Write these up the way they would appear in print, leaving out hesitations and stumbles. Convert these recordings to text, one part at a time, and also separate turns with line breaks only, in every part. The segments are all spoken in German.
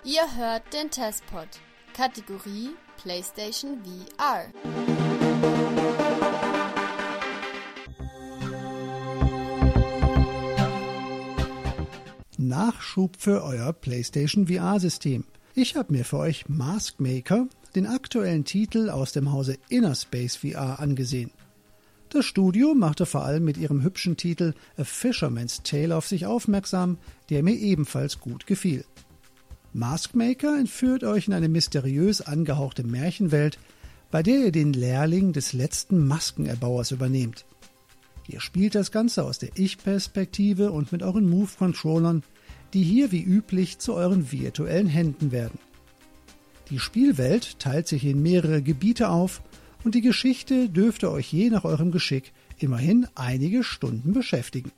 Ihr hört den Testpod, Kategorie PlayStation VR.
Nachschub für euer PlayStation VR-System. Ich habe mir für euch Mask Maker, den aktuellen Titel aus dem Hause Innerspace VR, angesehen. Das Studio machte vor allem mit ihrem hübschen Titel A Fisherman's Tale auf sich aufmerksam, der mir ebenfalls gut gefiel. Mask Maker entführt euch in eine mysteriös angehauchte Märchenwelt, bei der ihr den Lehrling des letzten Maskenerbauers übernehmt. Ihr spielt das Ganze aus der Ich-Perspektive und mit euren Move-Controllern, die hier wie üblich zu euren virtuellen Händen werden. Die Spielwelt teilt sich in mehrere Gebiete auf und die Geschichte dürfte euch je nach eurem Geschick immerhin einige Stunden beschäftigen.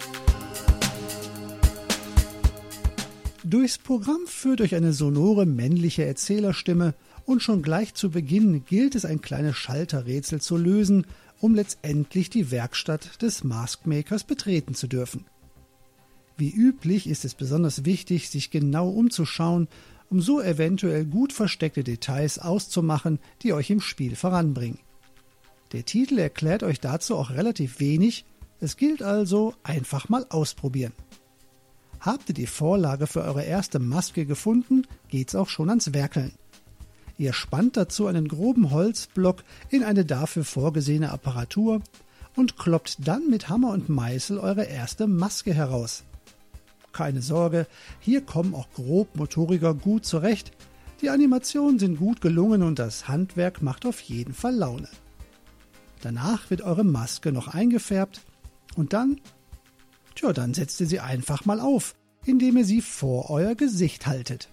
Durchs Programm führt euch eine sonore männliche Erzählerstimme und schon gleich zu Beginn gilt es, ein kleines Schalterrätsel zu lösen, um letztendlich die Werkstatt des Mask Makers betreten zu dürfen. Wie üblich ist es besonders wichtig, sich genau umzuschauen, um so eventuell gut versteckte Details auszumachen, die euch im Spiel voranbringen. Der Titel erklärt euch dazu auch relativ wenig, es gilt also einfach mal ausprobieren. Habt ihr die Vorlage für eure erste Maske gefunden, geht's auch schon ans Werkeln. Ihr spannt dazu einen groben Holzblock in eine dafür vorgesehene Apparatur und kloppt dann mit Hammer und Meißel eure erste Maske heraus. Keine Sorge, hier kommen auch Grobmotoriker gut zurecht. Die Animationen sind gut gelungen und das Handwerk macht auf jeden Fall Laune. Danach wird eure Maske noch eingefärbt und dann setzt ihr sie einfach mal auf, indem ihr sie vor euer Gesicht haltet.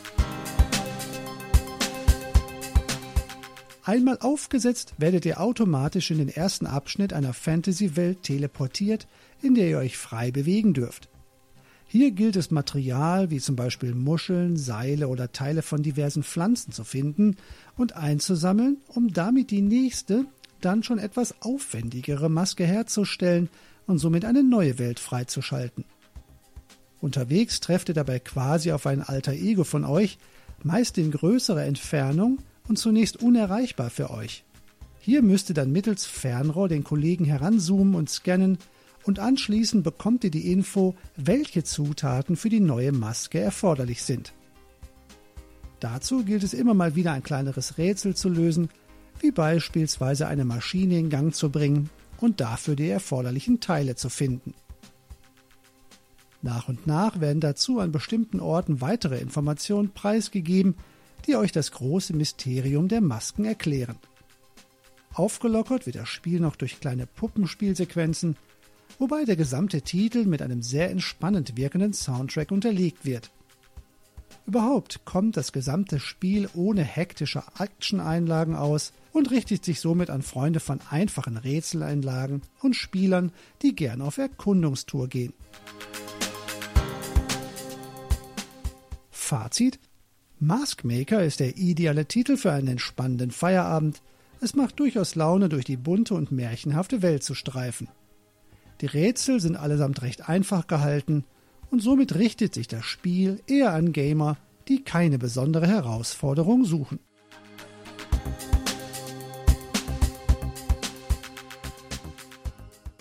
Einmal aufgesetzt, werdet ihr automatisch in den ersten Abschnitt einer Fantasy-Welt teleportiert, in der ihr euch frei bewegen dürft. Hier gilt es, Material wie zum Beispiel Muscheln, Seile oder Teile von diversen Pflanzen zu finden und einzusammeln, um damit die nächste, dann schon etwas aufwendigere Maske herzustellen und somit eine neue Welt freizuschalten. Unterwegs trefft ihr dabei quasi auf ein alter Ego von euch, meist in größerer Entfernung und zunächst unerreichbar für euch. Hier müsst ihr dann mittels Fernrohr den Kollegen heranzoomen und scannen und anschließend bekommt ihr die Info, welche Zutaten für die neue Maske erforderlich sind. Dazu gilt es immer mal wieder ein kleineres Rätsel zu lösen, wie beispielsweise eine Maschine in Gang zu bringen und dafür die erforderlichen Teile zu finden. Nach und nach werden dazu an bestimmten Orten weitere Informationen preisgegeben, die euch das große Mysterium der Masken erklären. Aufgelockert wird das Spiel noch durch kleine Puppenspielsequenzen, wobei der gesamte Titel mit einem sehr entspannend wirkenden Soundtrack unterlegt wird. Überhaupt kommt das gesamte Spiel ohne hektische Action-Einlagen aus und richtet sich somit an Freunde von einfachen Rätseleinlagen und Spielern, die gern auf Erkundungstour gehen. Fazit: Mask Maker ist der ideale Titel für einen entspannenden Feierabend. Es macht durchaus Laune, durch die bunte und märchenhafte Welt zu streifen. Die Rätsel sind allesamt recht einfach gehalten und somit richtet sich das Spiel eher an Gamer, die keine besondere Herausforderung suchen.